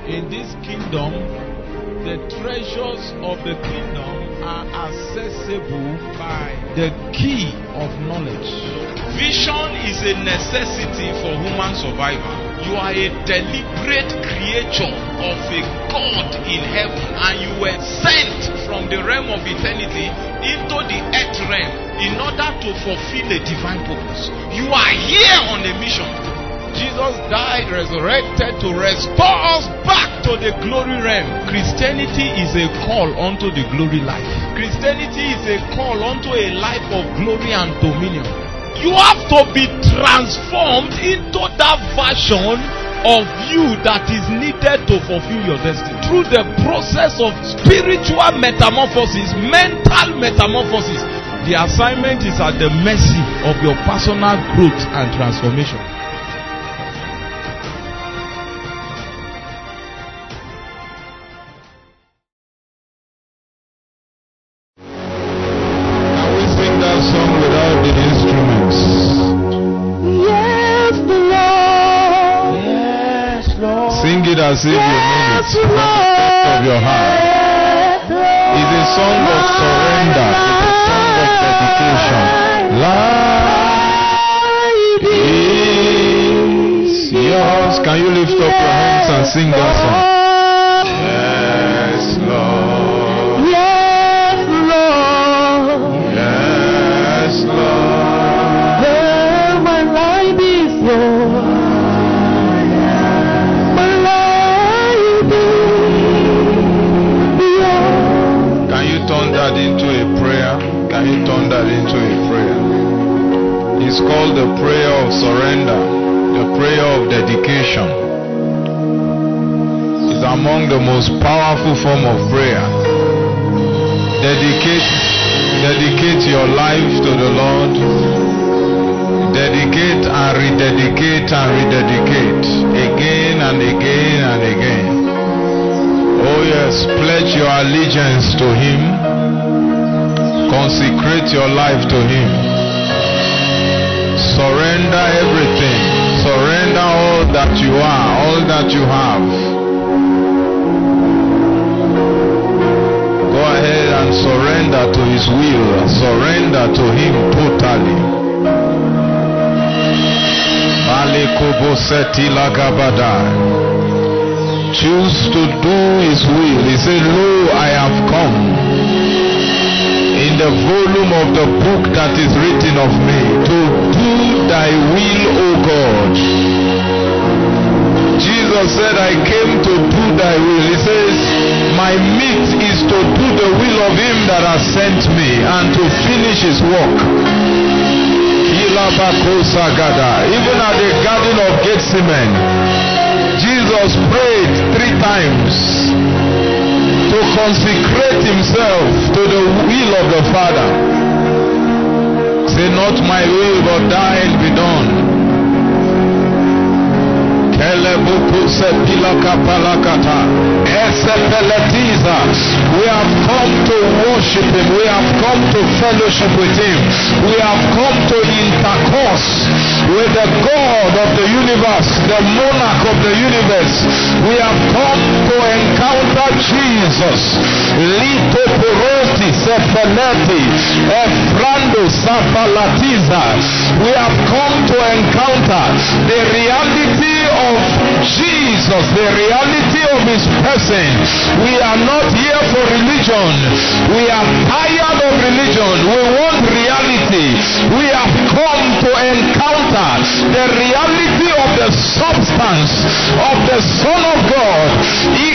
In this kingdom, the treasures of the kingdom are accessible by the key of knowledge. Vision is a necessity for human survival. You are a deliberate creature of a God in heaven, and you were sent from the realm of eternity into the earth realm in order to fulfill a divine purpose. You are here on a mission. Jesus died, resurrected to restore us back to the glory realm. Christianity is a call unto the glory life. Christianity is a call unto a life of glory and dominion. You have to be transformed into that version of you that is needed to fulfill your destiny. Through the process of spiritual metamorphosis, mental metamorphosis, the assignment is at the mercy of your personal growth and transformation. As if you mean it from the depth of your heart. It's a song of surrender. It's a song of dedication. Life is yours. Can you lift up your hands and sing that song? Yes, Lord. Yes, Lord. Yes, Lord. Well, my life is yours. Turn that into a prayer. Can you turn that into a prayer? It's called the prayer of surrender, the prayer of dedication. It's among the most powerful form of prayer. Dedicate your life to the Lord. Dedicate and rededicate and rededicate again and again and again. Oh yes, pledge your allegiance to Him. Consecrate your life to Him. Surrender everything. Surrender all that you are, all that you have. Go ahead and surrender to His will. Surrender to Him totally. Choose to do His will. He said, "Lo, I have come." In the volume of the book that is written of me, to do thy will, O God. Jesus said, I came to do thy will. He says, my meat is to do the will of him that has sent me and to finish his work. Even at the Garden of Gethsemane, Jesus prayed 3 times to consecrate himself to the will of the Father. Say, not my will, but thine be done. We have come to worship him. We have come to fellowship with him. We have come to intercourse with the God of the universe, the monarch of the universe. We have come to encounter Jesus. Lito poroti sepeleti efrando sapalatiza. We have come to encounter the reality of Jesus, the reality of his person. We are not here for religion. We are tired of religion. We want reality. We have come to encounter the reality of the substance of the Son of God. He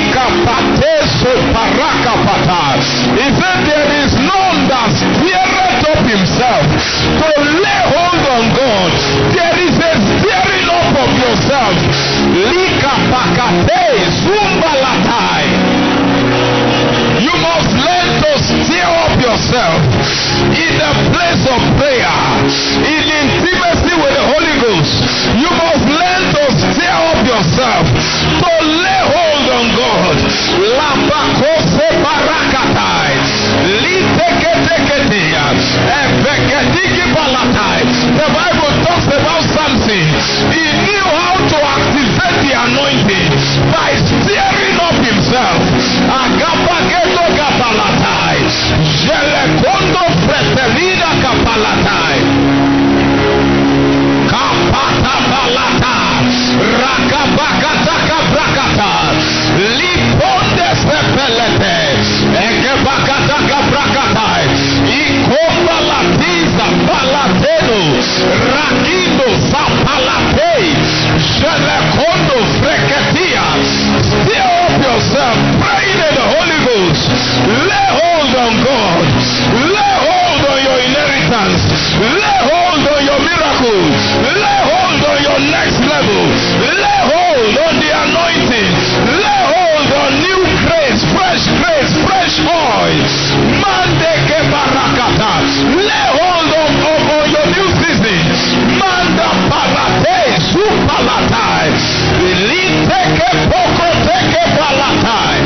said, there is none that stirreth up himself to lay hold on God. There is a stirring up of yourself. You must learn to stir up yourself in the place of prayer, in intimacy with the Holy Ghost. You must learn to stir up yourself, to lay hold on God. The Bible talks about Samson. He knew how to activate the anointing by steering poko teke balatai.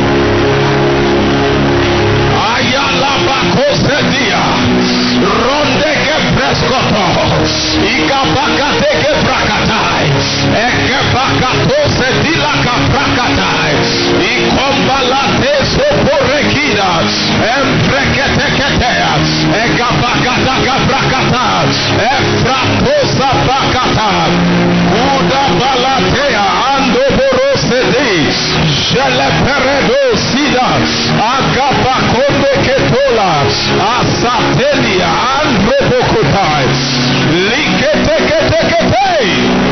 Ayala bakose dia. Ronde ke preskoto. Ika bakate ke brakatai. Eke bakatose dilaka brakatai. Ikombalate soporekida. Embreketeketea. Eka bakata ka brakata. Efratosa bakata. Uda balatea. Ando borosedi. Jele peredo sida. Agabakonde ketola. Asatelia. Androbokotai. Liketeketeketei.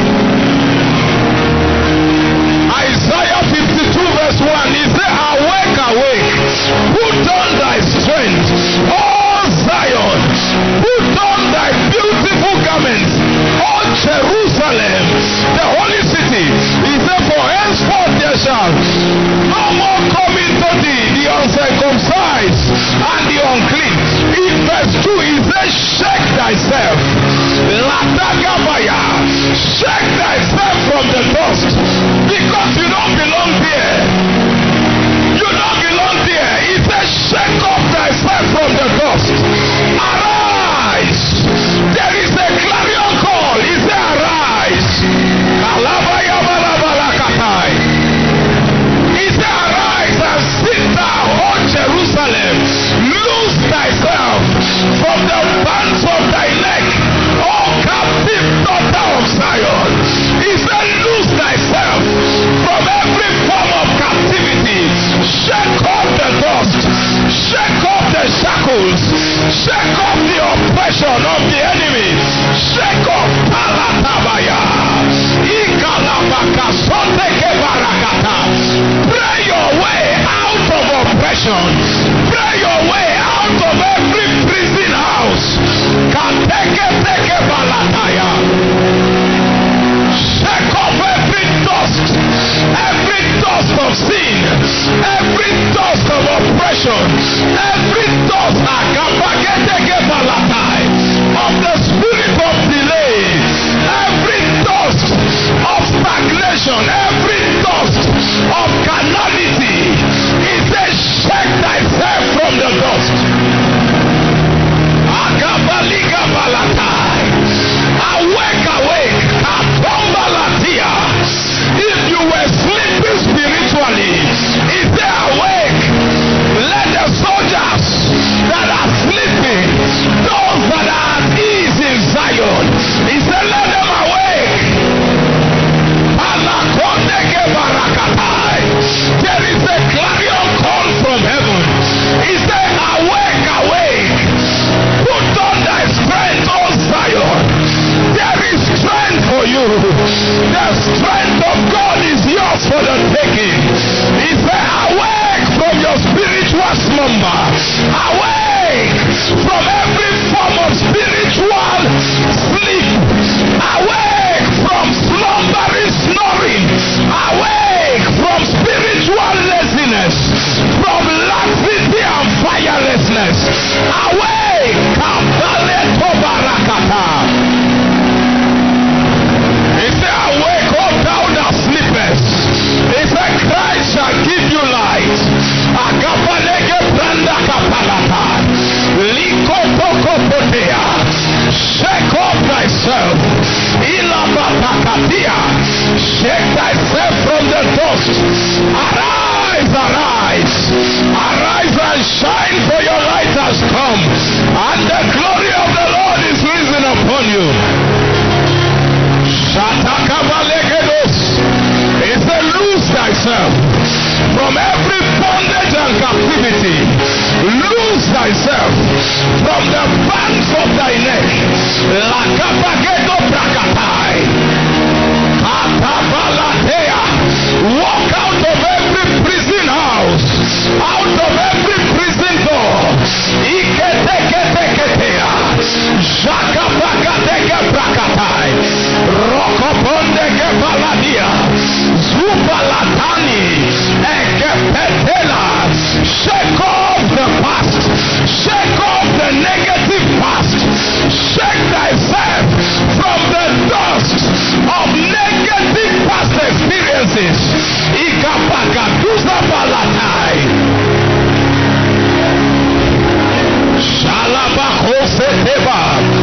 Isaiah 52 verse 1, he said, awake, awake, put on thy strength, O Zion, put on thy beautiful garments, O Jerusalem, the holy city. He said, for henceforth there shall no more come into thee the uncircumcised and the unclean. In verse 2, he said, shake thyself, Latagabaya, shake thyself from the dust, because you don't belong there. You don't belong there. He said, shake off thyself from the dust. Arise. There is a clarion call. He said, arise. Alabaya balabalakatai. He said, arise and sit down, O Jerusalem. Loose thyself from the bands of thy neck, O captive daughter of Zion. He said, loose thyself from every form of captivity. Shake off the dust. Shake off the shackles. Shake off the oppression of the enemy. Shake off Palatabaya. Ikalabaka Soteke Barakata. Pray your way out of oppression. Pray your way out of every prison house. Kateke Teke Balataya. Shake off every dust of sin, every dust of oppression, every dust of the spirit of delay, every dust of stagnation, every dust of carnality. He says, shake thyself from the dust. Awake, awake. If you were sleeping spiritually, he said, awake. Let the soldiers that are sleeping, those that are at ease in Zion, he said, let them awake. There is a clarion call from heaven. He said, awake, awake. Put on thy strength, O Zion. There is strength for you. The strength of God is yours for the taking. He said, awake from your spiritual slumber. Awake from every form of spiritual sleep. Awake from slumbering snoring. Awake from spiritual laziness. From laxity and firelessness. Awake. Kabaleto barakata. He said, awake, O thou that sleepest. He said, Christ shall give you light. Akapalege branda kapalata. Likotokopotea. Shake off thyself. Ilabapakatia. Shake thyself from the dust. Arise, arise. Arise and shine, for your light has come. And the glory of the Lord is risen upon you. He said, loose thyself from every bondage and captivity. Loose thyself from the bands of thy neck. Walk out of every prison house, out of every prison door. Shake off the past. Shake off the negative past. Shake thyself from the dust of negative past experiences. Ikapakaduza balatai. Shalabakoseteba.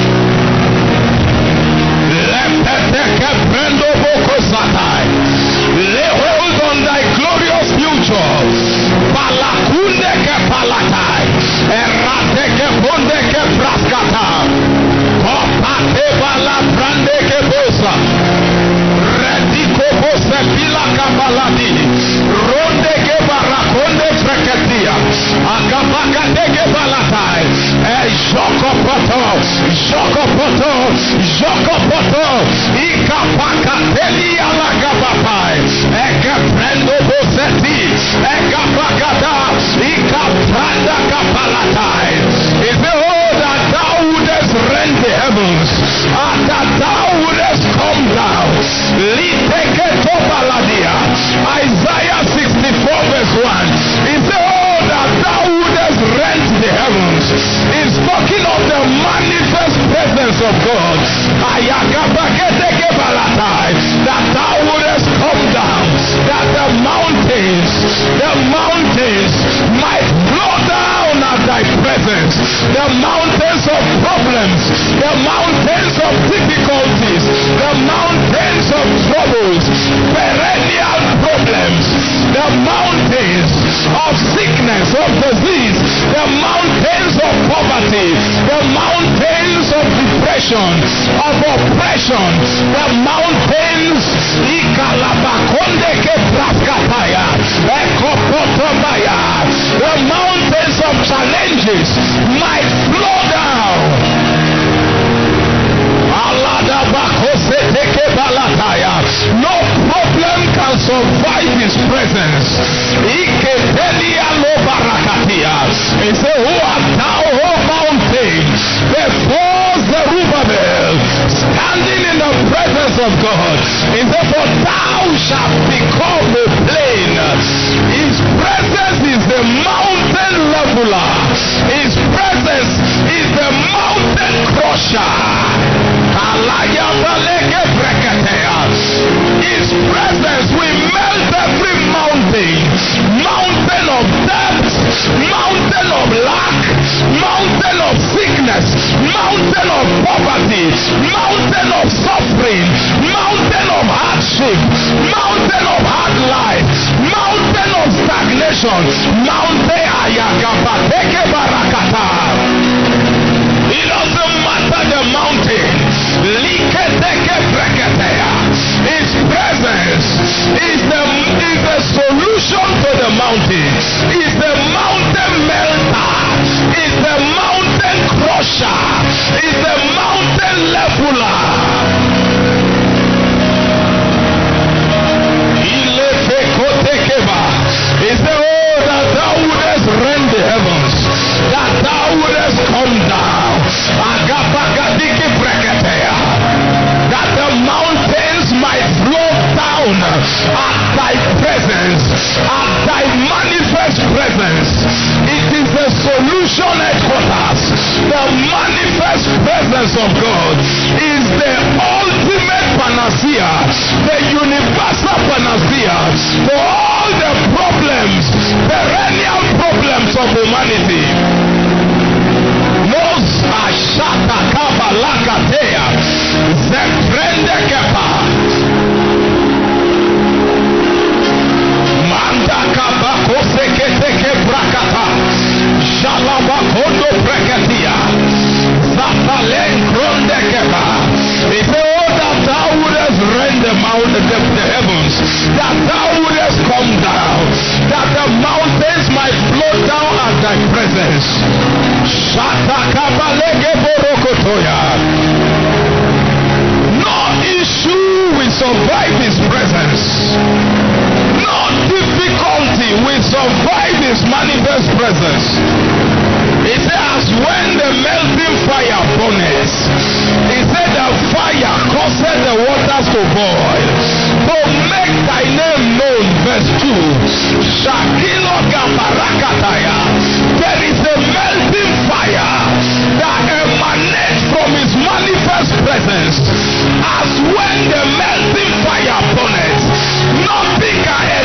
Lepeteke prendo bokosatai. Lay hold on thy glorious future. Balakundeke palatai. Erateke bondeke praskata. Kopate bala brandeke bosa. Rediko bose pila kabaladi. Rondeke barakonde freketia. Akabakateke balatai. Jokopoto. Jokopoto. Jokopoto. Ikapakateli alagabapai. Eke prendo boseti. Eka pakata. Ikapranda kapalatai. Is the whole that thou wouldest rend the heavens, and that thou wouldest come down. Liteke tobaladia. Isaiah 64 verse 1. Is the whole that thou wouldest rend the heavens. Is talking of the manifest presence of God. Ayakabaketeke balatai. That thou wouldest come down. That the mountains might flow down at thy presence. The mountains of problems, the mountains of difficulties, the mountains of troubles, perennial problems, the mountains of sickness, of disease, the mountains of poverty, the mountains of depression, of oppression, the mountains the mountains of challenges might flow down. No problem can survive his presence. He said, who art thou, O mountain, before Zerubbabel, standing in the presence of God? He said, for thou shalt become a plain. His presence is the mountain leveler. His presence is the mountain crusher. His presence will melt every mountain. Mountain of debt, mountain of lack, mountain of sickness, mountain of poverty, mountain of suffering, mountain of hardship, mountain of hard life, mountain of stagnation, mountain ayagabateke barakata. It doesn't matter the mountain. His presence is the solution to the mountain. Is the mountain melter. Is the mountain crusher. Is the mountain leveler. Is the oh that thou wouldest rend the heavens, that thou wouldest come down. That the mountains might flow down at thy presence, at thy manifest presence. It is the solution headquarters. The manifest presence of God is the ultimate panacea, the universal panacea for all the problems, perennial problems of humanity. Ashata kabalakatea zeprende kepa manda kabako sekete brakata shalabakondo brekatia zapalen kronde kepa. If all that thou wouldest rend the mountain, the heavens, that thou wouldest come down, that the mountains might flow down at thy presence. No issue will survive his presence. No difficulty will survive his manifest presence. It says when the melting fire burns, he said the fire causes the waters to boil. To make thy name known, verse 2. Shakilo Gambarakataya. There is a melting fire that emanates from his manifest presence. As when the melting fire burns, nothing can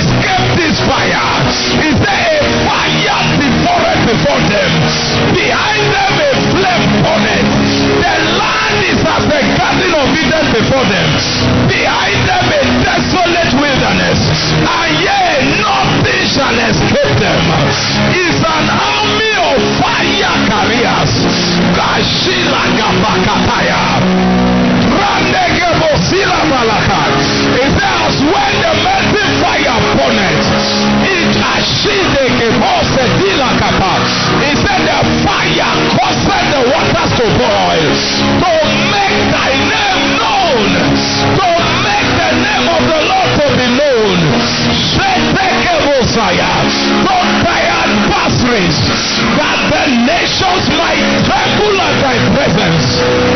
mysteries, that the nations might tremble at thy presence.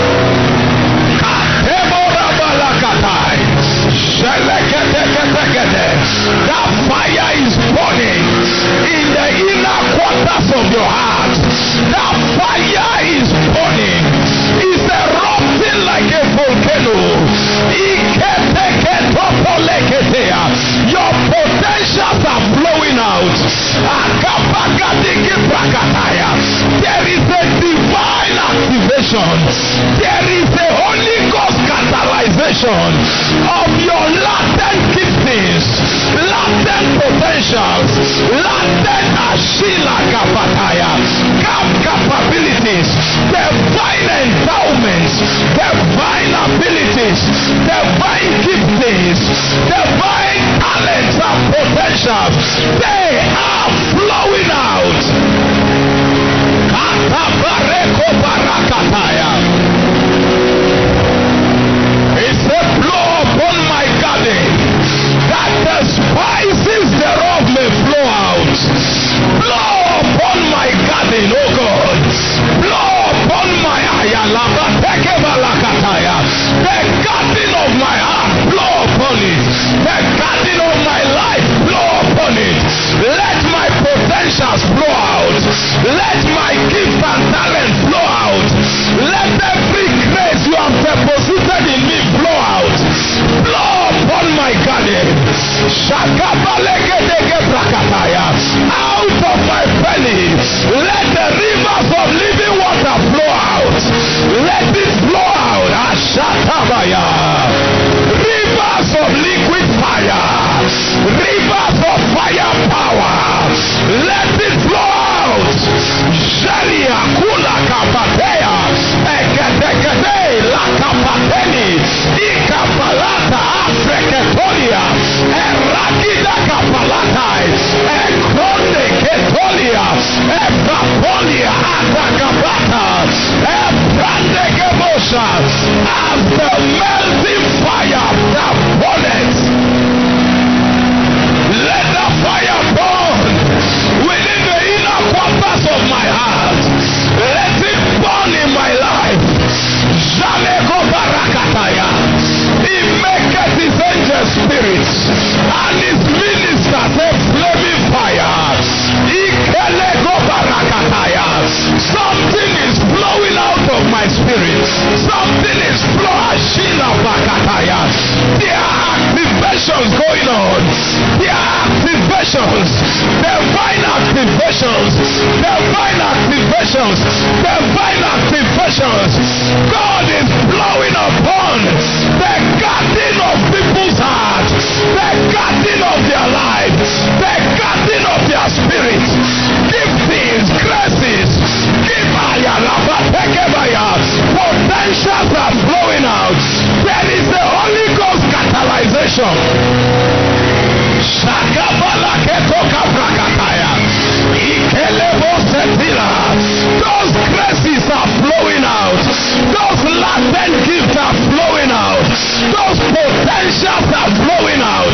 That fire is burning in the inner quarters of your heart. That fire is burning. It's erupting like a volcano. Your potentials are flowing out. There is a divine activation. There is a Holy Ghost catalyzation of your latent giftings, latent potentials, latent ashila kapataya, capabilities, divine endowments, divine abilities, divine giftings, divine talents and potentials. They are flowing out. Katabareko barakataya. It's a blow upon my garden, that the spices thereof may flow out. Blow upon my garden, oh God. Blow upon my ayalaba tekebalakataya. The garden of my heart, blow upon it. The garden of my life, blow upon it. Let my potentials flow out. Let my gift and talent flow out. Let every grace you have deposited in me flow out. Blow upon my garden. Out of my belly, let the rivers of living water flow out. Let it flow out. Ashatabaya. Rivers of liquid fire. Rivers of fire power. Let it flow out. Shelia kula kapatea. Eketekete la kapateni. Ikapalata afreketolia. Erakida kapalatai. Ekronde ketolia. Epapolia atakapata. Ebrande kebosha. As the melting fire that burneth. Let the fire burn within the inner quarters of my heart. Let it burn in my life. Jaleko barakataya. He maketh his angel spirits and his ministers a flaming fire. Ikeleko barakataya. Something is flowing out of my spirit. Something is flowing. Shila bakataya. There are activations going on. There are activations. Divine activations. Divine activations. Divine activations. God is blowing upon the garden of people's hearts, the garden of their lives, the garden of their spirits. Giftings, graces, potentials are flowing out. There is the Holy Ghost catalyzation. Those graces are flowing out. Those latent gifts are flowing out. Those potentials are flowing out.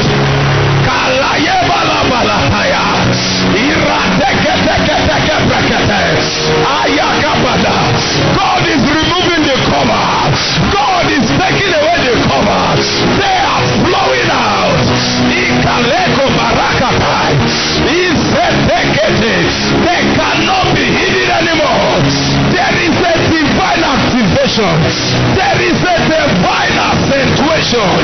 God is removing the cover. God is taking away the cover. They are flowing out. They cannot be hidden anymore. There is a divine activation. There is a divine accentuation.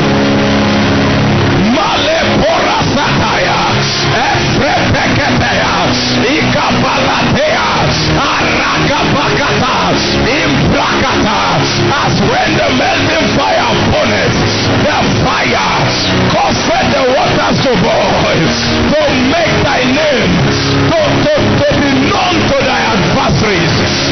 Male pora sataya, efrepeketea, ikapalatea, arakapakata, imprakata. As when the melting fire upon it, the fire caused the waters to boil, to make thy name, to be known to thy adversaries.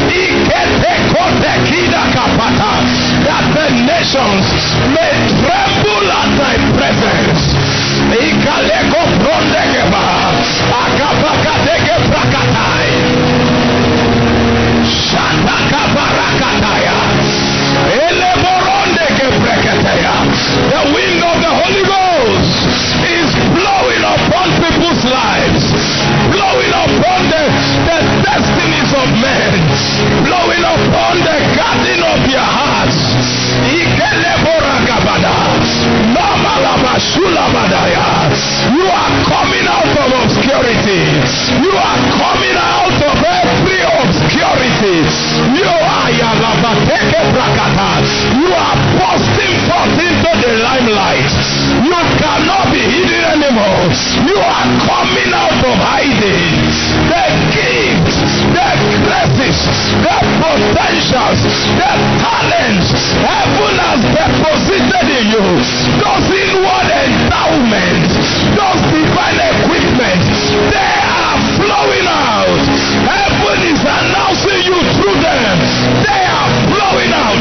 That the nations may tremble at thy presence. Ikaleko prondegeba, akapakateke prakatai, shataka barakataya, eleborondeke prakateya. The wind of the Holy Ghost is blowing upon people's lives, blowing upon the You are busting forth into the limelight. You cannot be hidden anymore. You are coming out of hiding. The gifts, the graces, the potentials, the talents heaven has deposited in you, those inward endowments, those divine equipment, they are flowing out. Heaven is announcing you through them. They are flowing out.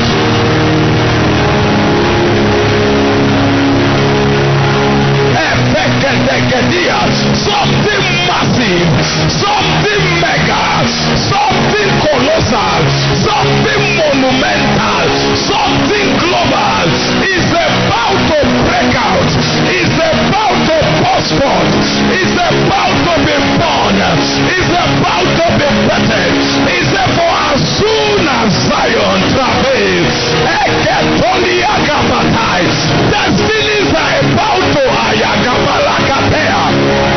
Something massive, something mega, something colossal, something monumental, something global is about to break out, is about to burst forth, is about to be born, is about to be birthed, is for as soon as Zion travails, destinies are about to Ayagabalakatea.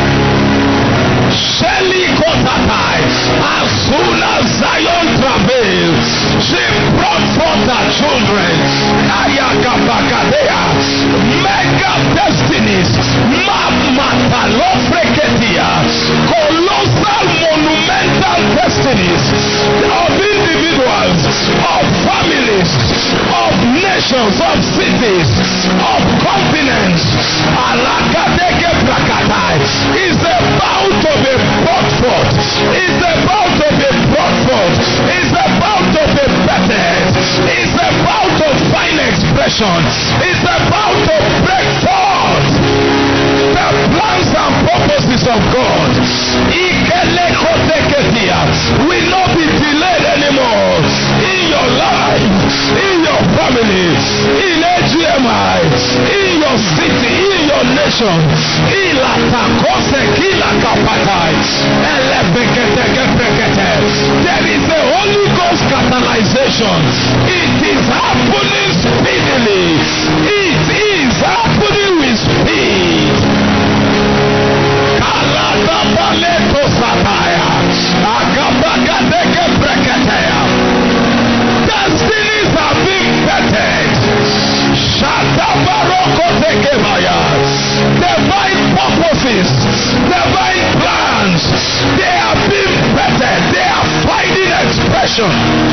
Shelly Kotatai, as soon as Zion travails, she brought forth her children. Ayagabakadea, mega destinies, Matalofreketia, colossal monumental destinies of individuals, of families, of nations, of cities, of continents. Alakadeke Brakatai is about to be brought forth, is about to be brought forth, is about to be bettered, is about to find expression, is about to break forth the plans and purposes of God. Will not be delayed anymore in your life, in your family, in AGMI, in your city, in your nation. There is a Holy Ghost catalyzation. It is happening speedily. It is happening with speed. Destinies are being bettered. Divine purposes, divine plans, they are being bettered. They are finding expression.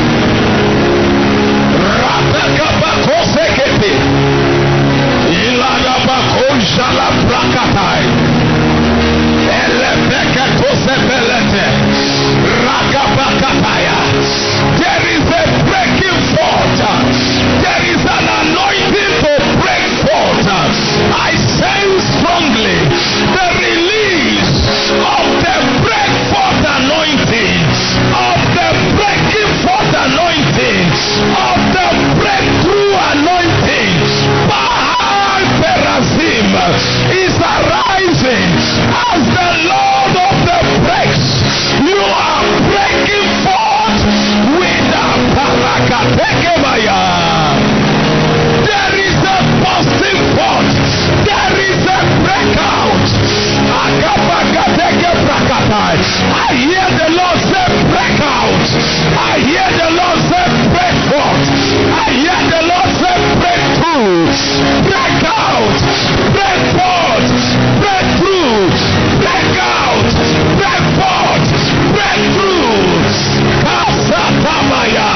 There is a breaking forth. There is an anointing to break forth. I sense strongly the release of the break forth anointing, of the breaking forth anointing, of the breakthrough anointing. Baal Perazim is arising as the Lord of the breaks. You are breaking forth with a Parakatekebaya. There is a busting forth. There is a breakout. I hear the Lord say break out. I hear the Lord say break forth. I hear the Lord say breakthrough. Break out. Break forth. Breakthrough. Break out. Break forth. Breakthrough. Kasatamaya.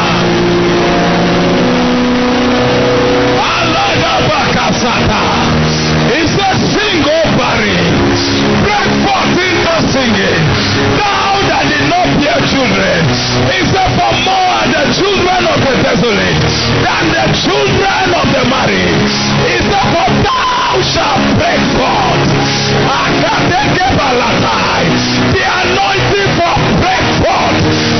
He says, sing, O Barry, break forth into singing. Thou that did not bear children, he said, for more are the children of the desolate than the children of the married. He said, for thou shalt break forth. The anointing for break forth.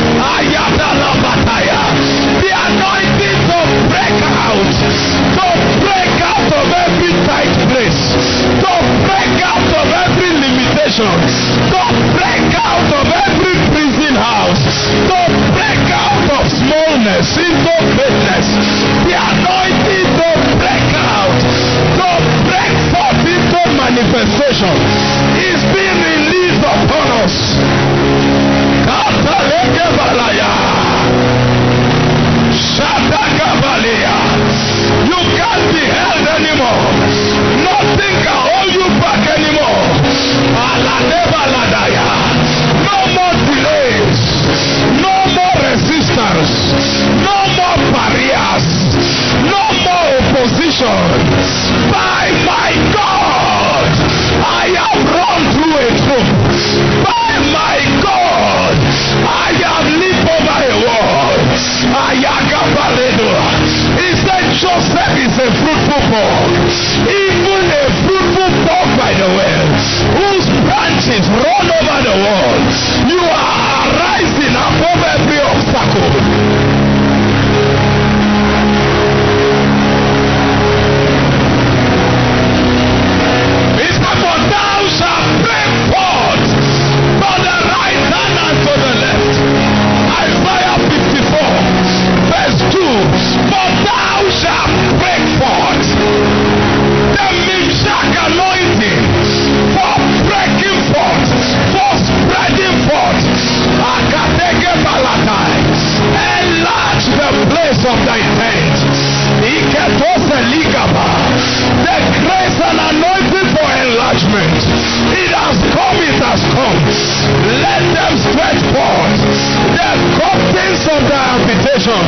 The anointing to break out. To break out of every tight place. To break out of every limitation. To break out of every prison house. To break out of smallness into greatness. The anointing to break out. To break forth into manifestation is being released upon us. Shatakavalia.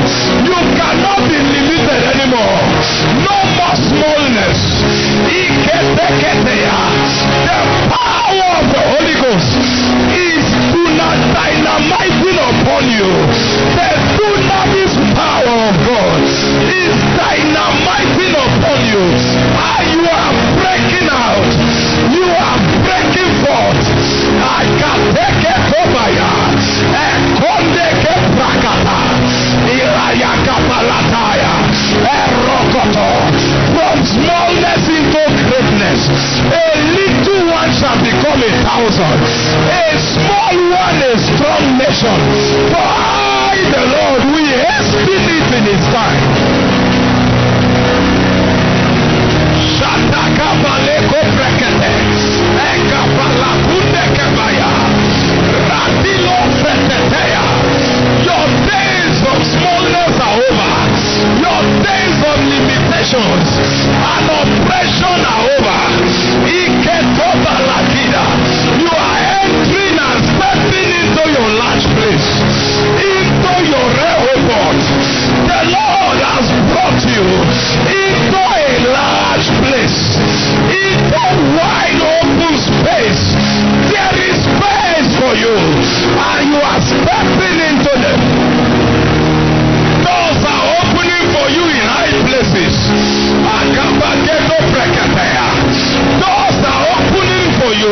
You cannot be limited anymore. No more smallness. The power of the Holy Ghost is dynamiting upon you. The dunamis power of God is dynamiting upon you. And you are breaking out. You are breaking forth. I can take it over ya. Ekondeke prakata. Irayaka palataya. Erokoto. From smallness into greatness. A little one shall become 1,000. A small one, a strong nation. For I, the Lord, will hasten it in His time. Shataka baleko brekete. Eka balakunde kebaya. Radilo feteteya. Your days of smallness are over. Your days of limitations and oppression are over. Iketoba lakida. You are entering and stepping into your large place. Into your Rehoboth. The Lord has brought you into a large place. Into wide open space. There is space for you. And you are stepping into them. Doors are opening for you in high places. Doors are opening for you.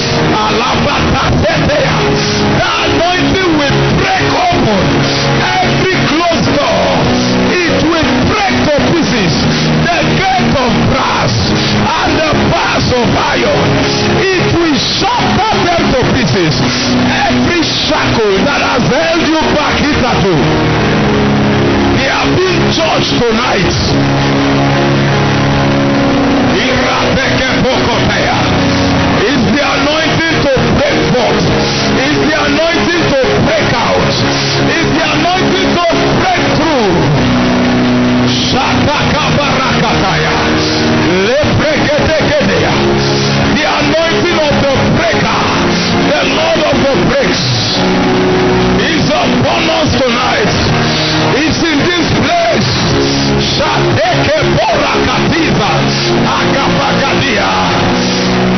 The anointing will break open every closed door. It will break to pieces the gate of brass and the bars of iron. It will shatter them to pieces. Every shackle that has held you back hitherto, they are being judged tonight. It's the anointing to break forth. It's the anointing to break out. It's the anointing to break through. Shatakabarakataya. Lebreketekedeya. The anointing of the breaker, the Lord of the breaks, is upon us tonight. It's in this place. Shateke borakatiza. Akapagadia.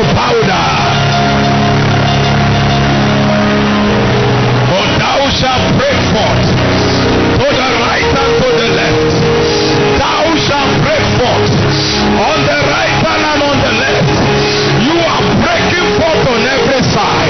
powder. For thou shalt break forth to the right and to the left. Thou shalt break forth on the right hand and on the left. You are breaking forth on every side.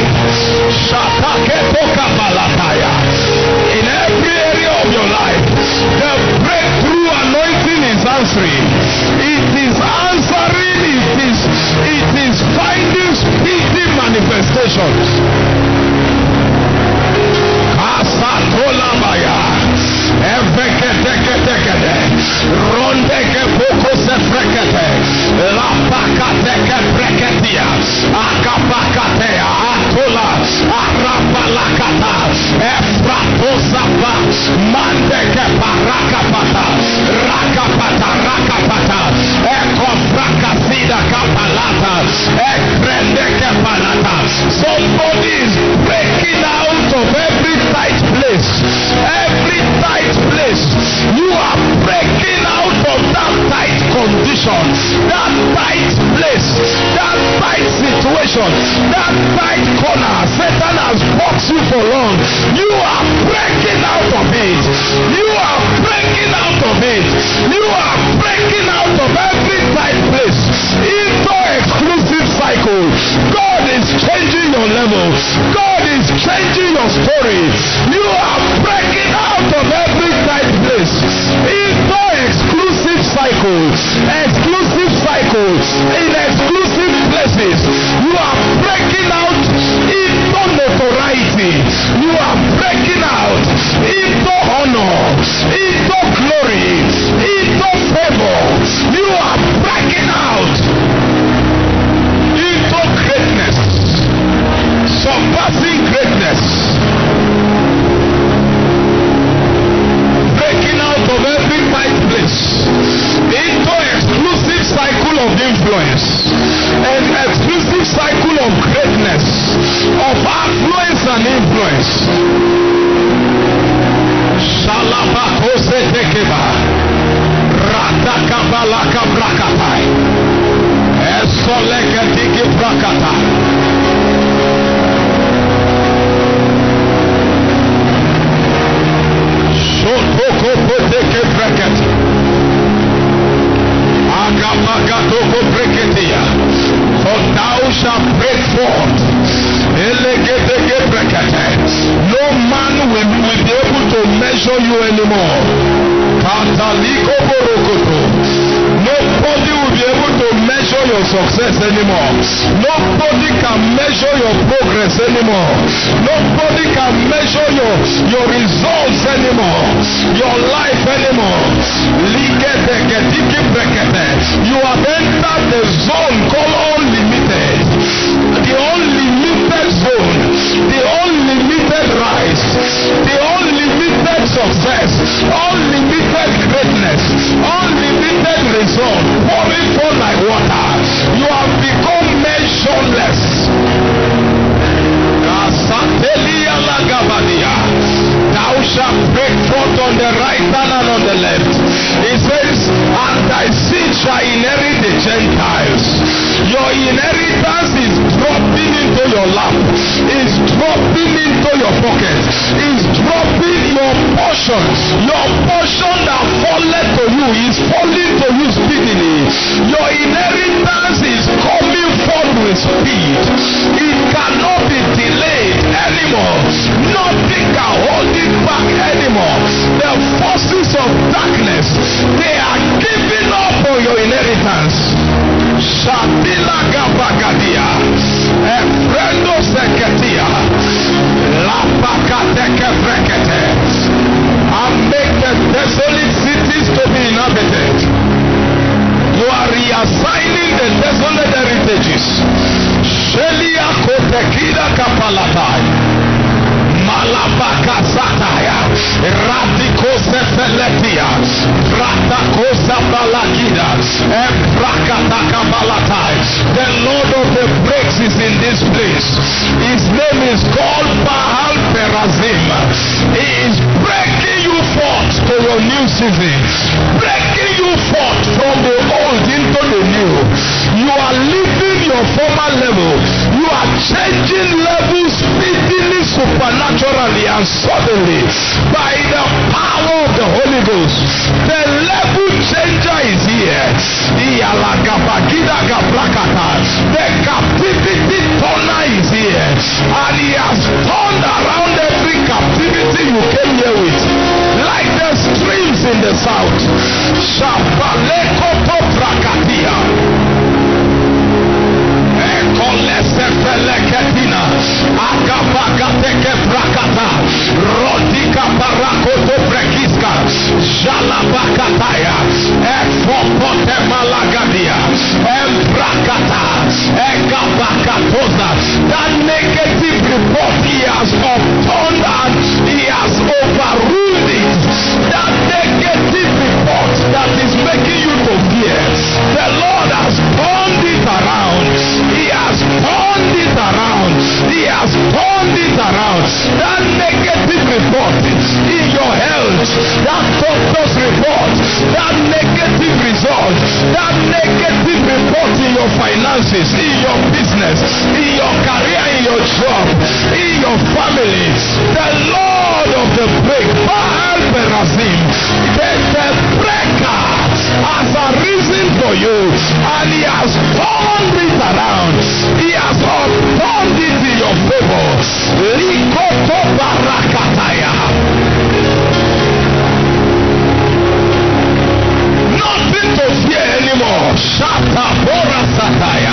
In every area of your life, the breakthrough anointing is answering. It is answering. It is finding speedy manifestations. Rondeke poko se frekete, la pakateke preketia, akapakatea, atola, arapalakata, efratosapa, mandeke parakapata, rakapata, ekofrakasida kapalata, ekrendeke palata. Somebody is breaking out of every tight place. Every tight place. You are breaking out of that tight condition, that tight place, that tight situation, that tight corner. Satan has boxed you for long. You are breaking out of it. You are breaking out of it. You are breaking out of every tight place into exclusive cycle. God is changing your level. God is changing your story. You are breaking out of every tight place into exclusive cycles. Exclusive cycles in exclusive places. You are breaking out into notoriety. You are breaking out into honor, into glory, into favor. You are breaking out into greatness, surpassing greatness. Breaking out of every tight place into exclusive cycle of influence, an exclusive cycle of greatness, of affluence and influence. Shalabakose tekeba, ratakabalaka brakatai, esoleketiki brakatai. Sotoko poteke braket. Agabagatoko breketia. For thou shalt break forth. Elegedege brekete. No man will be able to measure you anymore. Kataliko borokoto. Nobody will be able to measure your success anymore. Nobody can measure your progress anymore. Nobody can measure your results anymore. Your life anymore. You have entered the zone called unlimited. The unlimited zone. The unlimited rise. The unlimited success. Unlimited greatness. Unlimited result. Pouring forth like water. You have become measureless. Thou shalt break forth on the right hand and on the left. It says, and thy seed shall inherit the Gentiles. Your inheritance is dropping into your lap. Is dropping into your pocket. Is dropping your portion. Your portion that falleth to you is falling to you speedily. Your inheritance is coming forth with speed. It cannot be delayed anymore. Nothing can hold it back anymore. The forces of darkness, they are giving up on your inheritance. Shatila Gabagadia, Efrendo Seketia, Lapakateke Frekete, and make the desolate cities to be inhabited. You are reassigning the desolate heritages. Shelia Kotekida Kapalatai. Malabaka Sataya, Radiko Sefeletia, Ratakosa Balakida, Ebrakataka Balatai. The Lord of the breaks is in this place. His name is called Baal Perazim. He is breaking you forth to your new season, breaking you forth from the old into the new. You are leaving your your former level. You are changing levels speedily, supernaturally, and suddenly by the power of the Holy Ghost. The level changer is here. The captivity turner is here, and he has turned around every captivity you came here with, like the streams in the south. Shapalekoto brakatia. Ekolesefeleketina. Akabagateke brakata. Rodika barakoto brekiska. Jalabakataya. Efopote malagadia. Embrakata. Ekabakatoza. That negative report he has upturned and he has overruled it. That negative report that is making you to fear, the Lord has turned it around. He has turned it around. He has turned it around. That negative report in your health, that doctor's report, that negative result, that negative report in your finances, in your business, in your career, in your job, in your family, the Lord of the break, Baal Perazim, the breaker has arisen for you, and he has turned it around. He has turned it in your favor. Likoto barakataya. Nothing to fear anymore. Shata bora sataya.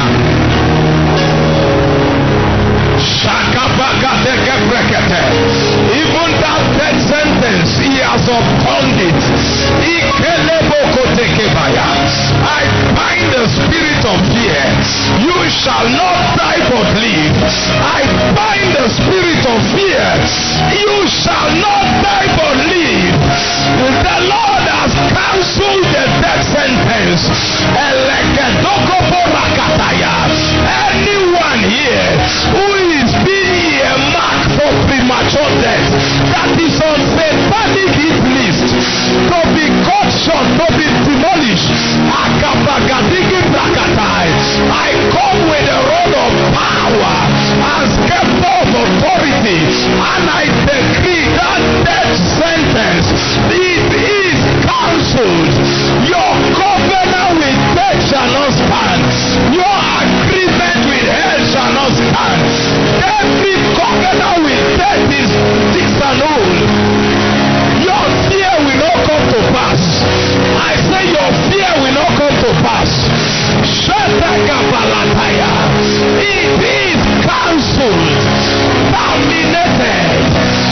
Shakabagateke brekete. Even that death sentence, he has upturned it. I bind the spirit of fear. You shall not die but live. I bind the spirit of fear. You shall not die but live. The Lord has cancelled the death sentence. Anyone here who is being earmarked for premature death, that is on satanic hit list, to be cut short, to be demolished, I come with a rod of power and scepter of authority, and I decree that death sentence, it is cancelled. Your covenant with death shall not stand. Your agreement with hell shall not stand. Every covenant with death is fixed and old. Your fear will not come to pass. I say your fear will not come to pass. It is cancelled, terminated.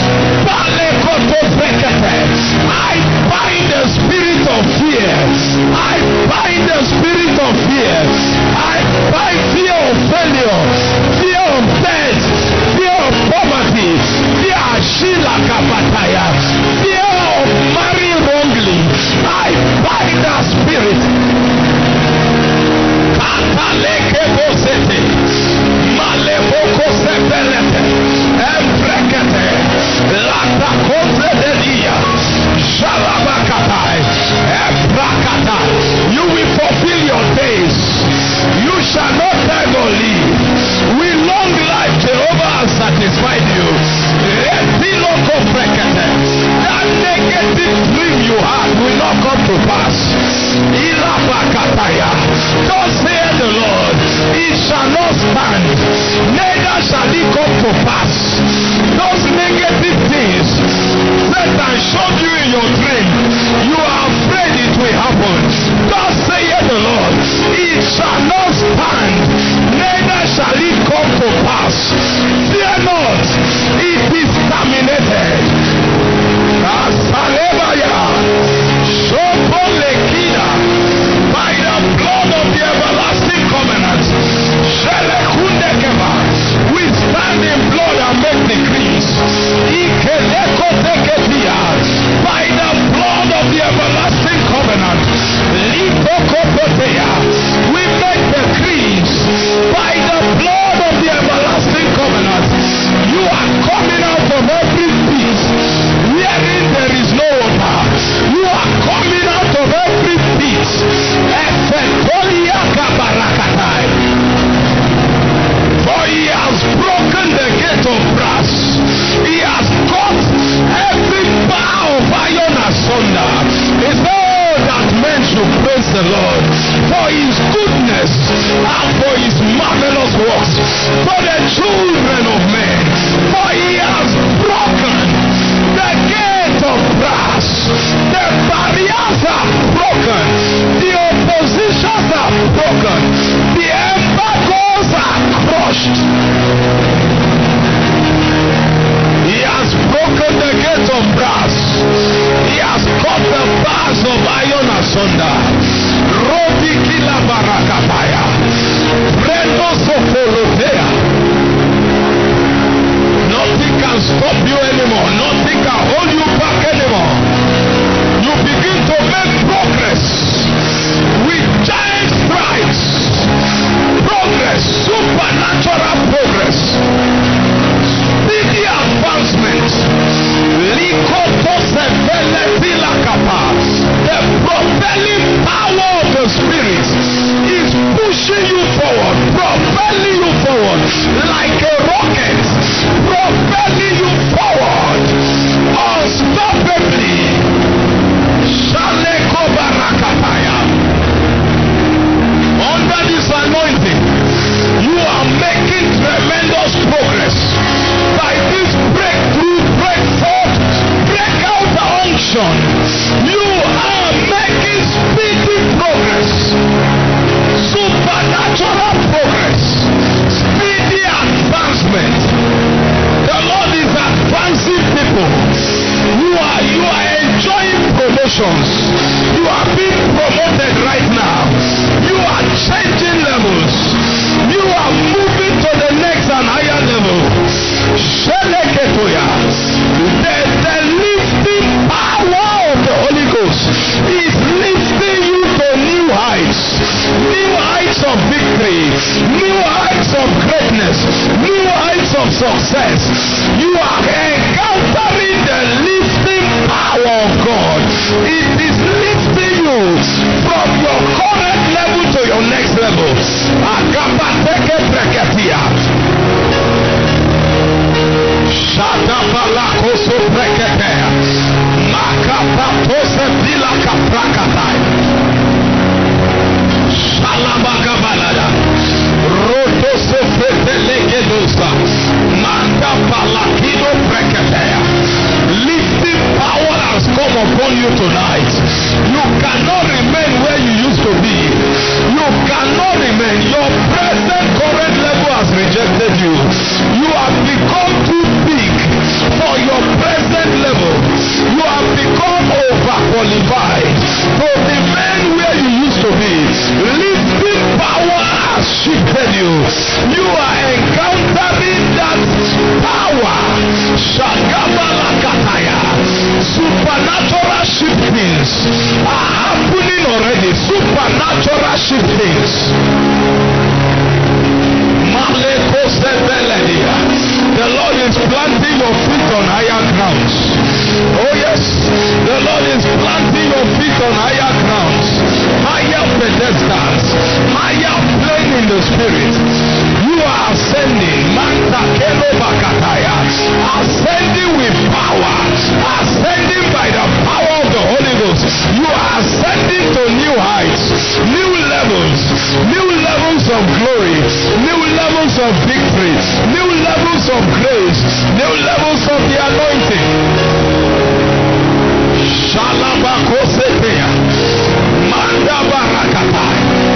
I bind the spirit of fear. I bind the spirit of fear. I bind fear of failure, fear of death, fear of poverty, fear of Shila Kapataya, fear of marrying wrongly. I bind that spirit. Kataleke bosete, maleboko sepelete, embrekete, lata kontre de dia, shalabakatai, embrakata. You will fulfill your days. You shall not die nor live. With long life, Jehovah has satisfied you. That negative dream you had will not come to pass. Thus saith the Lord, it shall not stand, neither shall it come to pass. Those negative things Satan showed you in your dream, you are afraid it will happen. Thus saith the Lord, it shall not stand, neither shall it come to pass. Fear not, it is terminated. By the blood of the everlasting covenant, we stand in blood and make decrees. By the blood of the everlasting covenant, we make decrees. By the blood of the everlasting covenant, the Lord for his goodness and for his marvelous works to the children of men. For he has broken the gate of brass. The barriers are broken. The oppositions are broken. The embargoes are crushed. He has broken the gate of brass. He has cut the bars of iron asunder. Rodikila barakataya. Brendo sopolopea. Nothing can stop you anymore. Nothing can hold you back anymore. You begin to make progress with giant strides. Progress, supernatural progress. Speedy advancement. The propelling power of the Spirit is pushing you forward, propelling you forward like a rocket, propelling you forward unstoppably. Shaleko barakataya. Under this anointing, you are making tremendous progress. By this breakthrough, breakforth, breakout unction, you are making speedy progress, supernatural progress, speedy advancement. The Lord is advancing people. You are enjoying promotions. You are being promoted right now. You are changing levels. You are moving to the next and higher level. The lifting power of the Holy Ghost is lifting you to new heights of victory, new heights of greatness, new heights of success. You are encountering the lifting power of God. It is lifting you from your current level to your next level. Shadabalakoso breketea. Makapatose bilaka prakatai. Shalabagabalada. Rotose fetelegedosa. Mandapalakido breketea. Lifting power has come upon you tonight. You cannot remain where you used to be. You cannot remain. Your present current level has rejected you. You have become too big for your present level. You have become overqualified to remain where you used to be. Lifting power has shifted you. You are encountering that power. Shagabalakataya. Supernatural shiftings are happening already. Supernatural shiftings. The Lord is planting your feet on higher grounds. Oh yes, the Lord is planting your feet on higher grounds, higher pedestals, higher plane in the spirit. You are ascending, ascending with power, ascending by the power of the Holy Ghost. You are ascending to new heights, new levels of glory, new levels of victory, new levels of grace, new levels of the anointing. Shalabakosetea, Manda Barakatai,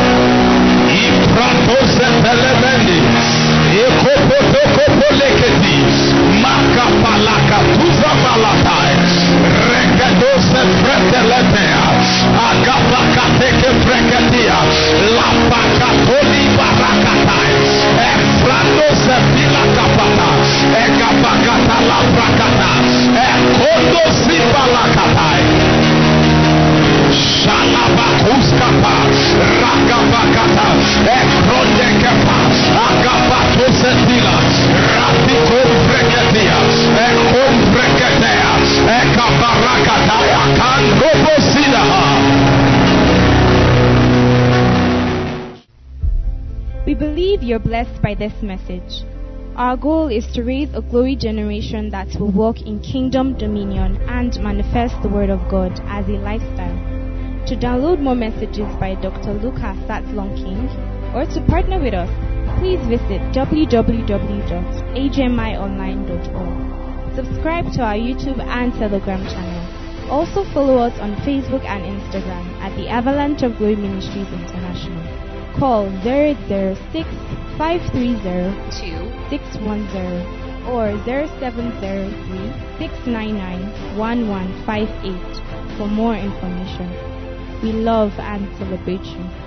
Ipratose Telemendi, Ekopotokopoleketi, Makapalaka Tuza Balatai, Rekadose Preteletea, Agapakateke Preketia, Lapakatoli Barakatai, Efratose Bilakapata, Ekapakata Laprakata, Ekondo Sibalakatai. Shalabakuskapa, Rakabakata, Ekrondekepa, Agapatosetila, Rapiko Breketia, Ekom Breketea, Ekabarakataya, Kandobosidaha. We believe you're blessed by this message. Our goal is to raise a glory generation that will walk in kingdom dominion and manifest the word of God as a lifestyle. To download more messages by Dr. Lucas Satslong King or to partner with us, please visit www.hmionline.org. Subscribe to our YouTube and Telegram channel. Also follow us on Facebook and Instagram at the Avalanche of Glory Ministries International. Call 0806-530-2610 or 0703-699-1158 for more information. We love and celebrate you.